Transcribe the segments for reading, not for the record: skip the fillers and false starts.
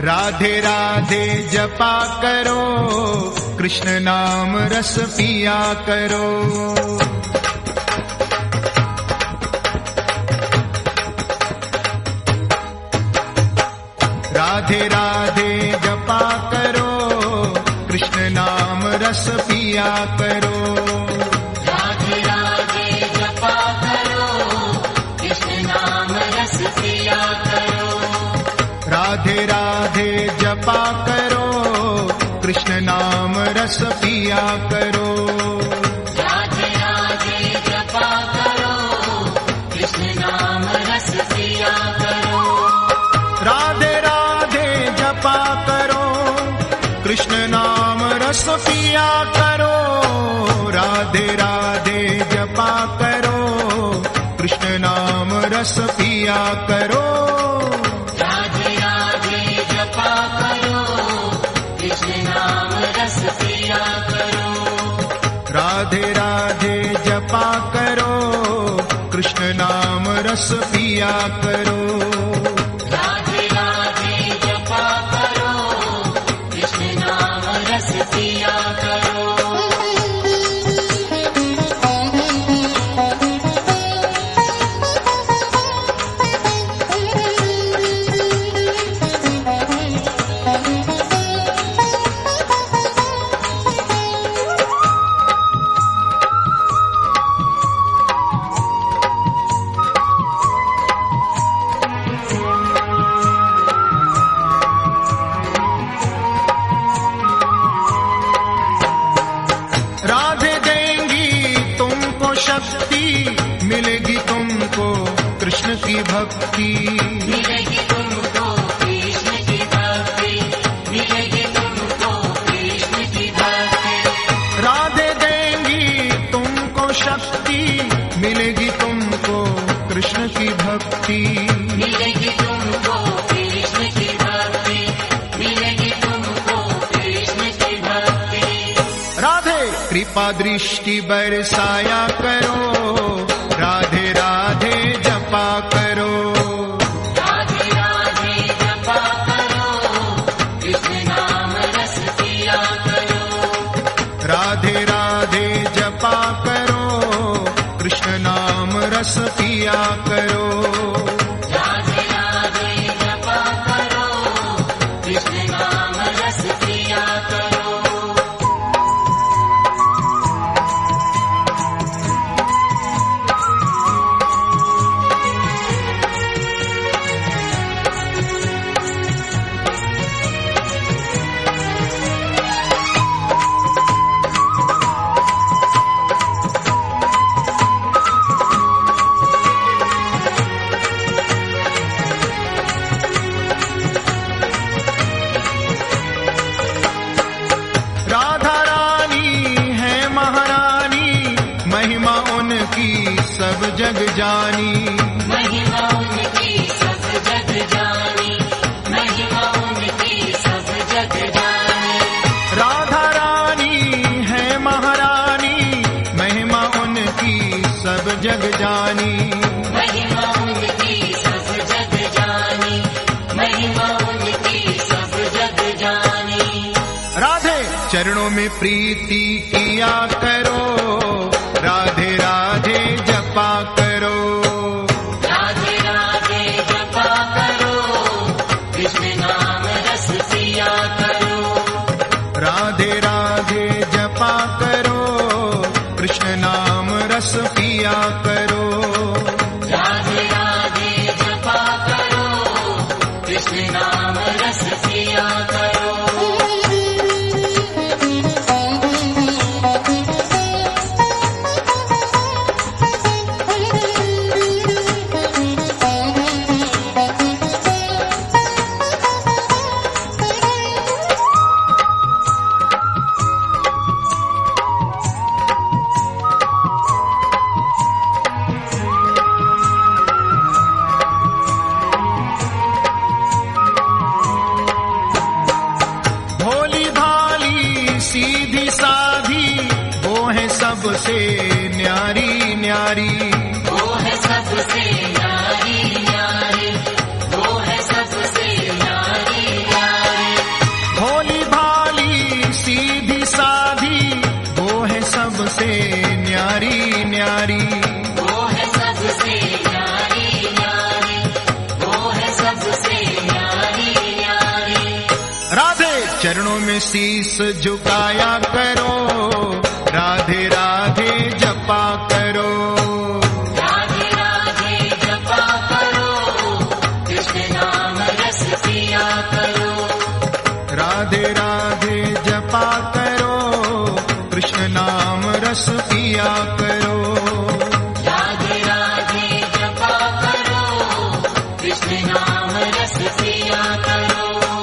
राधे राधे जपा करो, कृष्ण नाम रस पिया करो। राधे राधे जपा करो, कृष्ण नाम रस पिया करो। राधे राधे जपा करो, कृष्ण नाम रस पिया करो। राधे राधे जपा करो, कृष्ण नाम रस पिया करो। राधे राधे जपा करो, कृष्ण नाम रस पिया करो। राधे राधे जपा करो, कृष्ण नाम रस पिया करो। राधे राधे जपा करो, कृष्ण नाम रस पिया करो। राधे राधे जपा करो, कृष्ण नाम रस पिया करो। राधे राधे जपा करो, कृष्ण नाम रस पिया करो। राधे राधे जपा करो, कृष्ण नाम रस पिया करो। राधे देंगी तुमको शक्ति, मिलेगी तुमको कृष्ण की भक्ति। मिलेगी तुमको कृष्ण की भक्ति, मिलेगी तुमको कृष्ण की भक्ति। राधे देंगी तुमको शक्ति, मिलेगी तुमको कृष्ण की भक्ति। मिलेगी तुमको कृष्ण की भक्ति, मिलेगी तुमको कृष्ण की भक्ति। राधे कृपा दृष्टि बरसाया करो, राधे राधे जपा करो। राधे राधे जपा करो, कृष्ण नाम रस पिया करो। राधे राधे जपा करो, कृष्ण नाम रस पिया करो। राधे राधे जपा करो, कृष्ण नाम रस पिया करो। राधा रानी है महारानी, महिमा उनकी सब जग जानी। महिमा उनकी सब जग जानी, महिमा उनकी सब जग जानी। राधा रानी है महारानी, महिमा उनकी सब जग जानी। महिमा उनकी सब जग जानी, महिमा उनकी सब जग जानी। राधे चरणों में प्रीति किया करो, राधे राधे जपा करो। राधे राधे जपा करो, कृष्ण नाम रस पिया करो। राधे राधे जपा करो, कृष्ण नाम रस पिया करो। राधे राधे जपा करो, कृष्ण नाम रस पिया करो। शीस झुकाया करो, राधे राधे जपा करो। राधे राधे जपा करो, कृष्ण नाम रस पिया करो। राधे राधे जपा करो, कृष्ण नाम रस पिया करो। राधे राधे जपा करो, कृष्ण नाम रस पिया करो।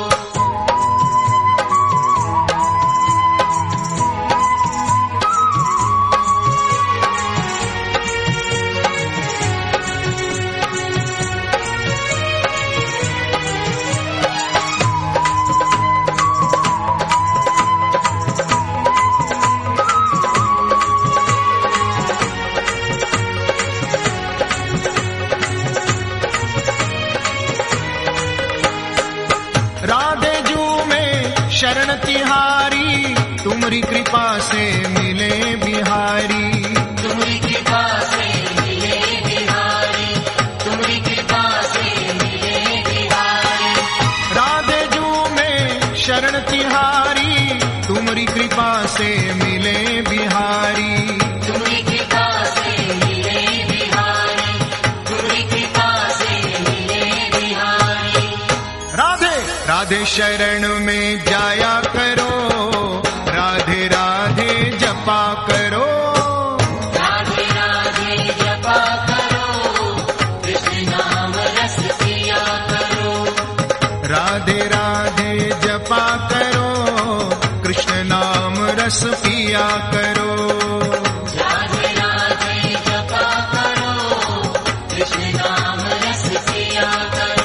राधे जू में शरण तिहारी, तुम्हारी कृपा से मिले बिहारी। तुम्हारी कृपा से मिले बिहारी, तुम्हारी कृपा से मिले बिहारी। राधे जू में शरण तिहारी, तुम्हारी कृपा से मिले बिहारी। तुम्हारी कृपा से मिले बिहारी, तुम्हारी कृपा से मिले बिहारी। राधे राधे शरण में जाया करो, राधे राधे जपा करो। राधे राधे जपा करो, कृष्ण नाम रस पिया करो। राधे राधे जपा करो, कृष्ण नाम रस पिया करो। राधे राधे जपा करो, कृष्ण नाम रस पिया करो।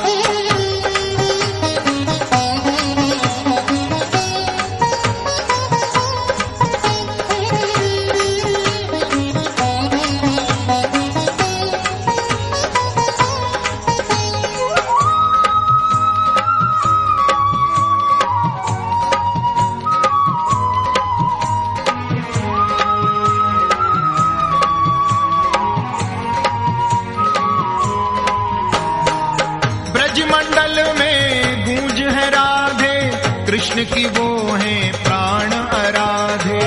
ब्रजमंडल में गूंज है राधे, कृष्ण की वो है प्राण आराधे।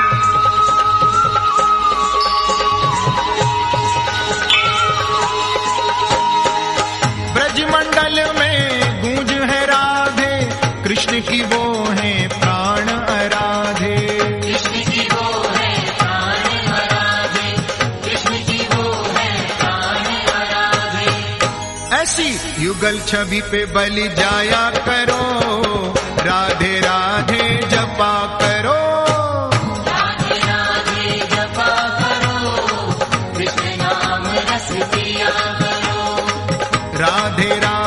ब्रजमंडल में गूंज है राधे, कृष्ण की वो है प्राण आराधे। कृष्ण की वो है प्राण आराधे, कृष्ण की वो है प्राण आराधे। ऐसी युगल छवि पे बलि जाया करो, राधे राधे जपा करो। राधे राधे जपा करो, कृष्ण नाम रस पिया करो। राधे राधे